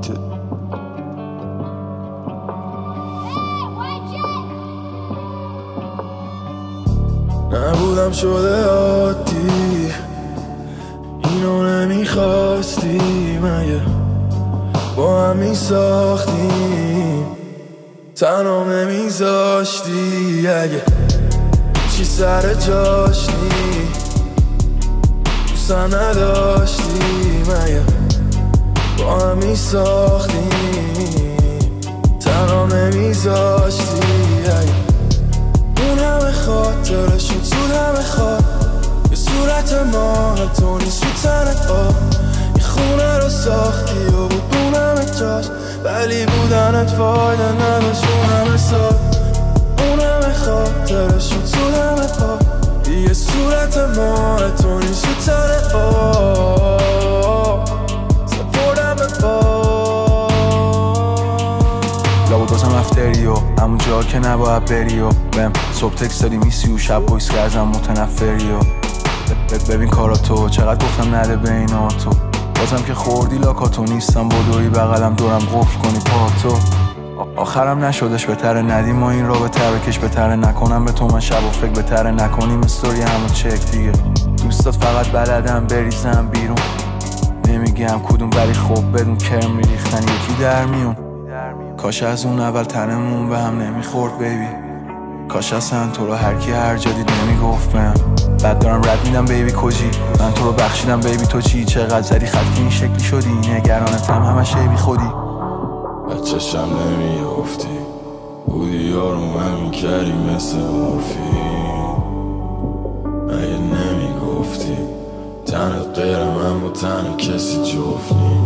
بیته. نبودم شده عادی، اینو نمیخواستی مگه با هم میساختیم، تنها نمیذاشتی اگه چی سر جاش نی دوستم نداشتی مگه با هم میساختیم، تنها نمیذاشتی اگه اون همه خاطرش شد زود همه خواب یه صورت ما تو نیست رو تنت آب یه خونه رو ساختی و بود اون همه جاش ولی بودنت فایده نداشت اون همه سال اون همه خاطرش شد زود همه خواب یه صورت ما تو نیست رو تنت آب سپردم به باب لابد بازم افتریو همون جا که نباید بریو بهم صبح تکس دادی میسی و شب بایس که ازم متنفریو ببین کاراتو چقدر گفتم نده بینا تو بازم که خوردی لاکاتو نیستم بدوی بغلم دورم قفل کنی پاتو آخرم نشدش بهتره ندیم ما این رابطه بکش بهتره نکنم به تو من شب و فکر بهتره نکنیم استوری همو چک دیگه دوستات فقط بلدم بریزم بیرون نمیگم کدوم ولی خب بدون کرم ریختن یکی در میون کاش از اون اول تنمون به هم نمیخورد بیبی کاش اصلا تو رو هر کی هر جا دید نمیگفت بهم بعد دارم رد میدم بیبی کجی من تو رو بخشیدم بیبی تو چی چقدر زدی خط که این شکلی شدی نگرانتم همش بی خودی بچه‌شم نمیافتی بودی یارو من میکردی مثل مورفین مگه نمیگفتی تنت غیر من با تن کسی جفت نی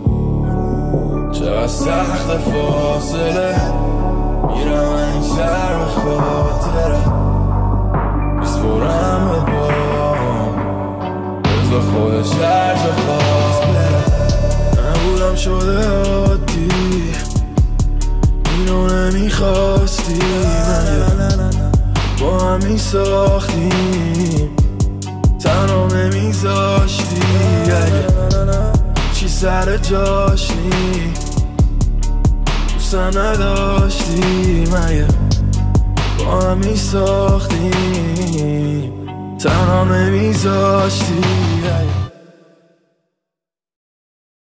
چقدر سخت فاصله میرم این شهر به خاطره میسپرم به بام بزا خودش هر جا خواست بره نبودم شده عادی اینو نمیخواستی مگه با هم میساختیم تنها نمیذاشتی اگه چی سر جاش نی دوستم نداشتی مگه با هم میساختیم تنها نمیذاشتی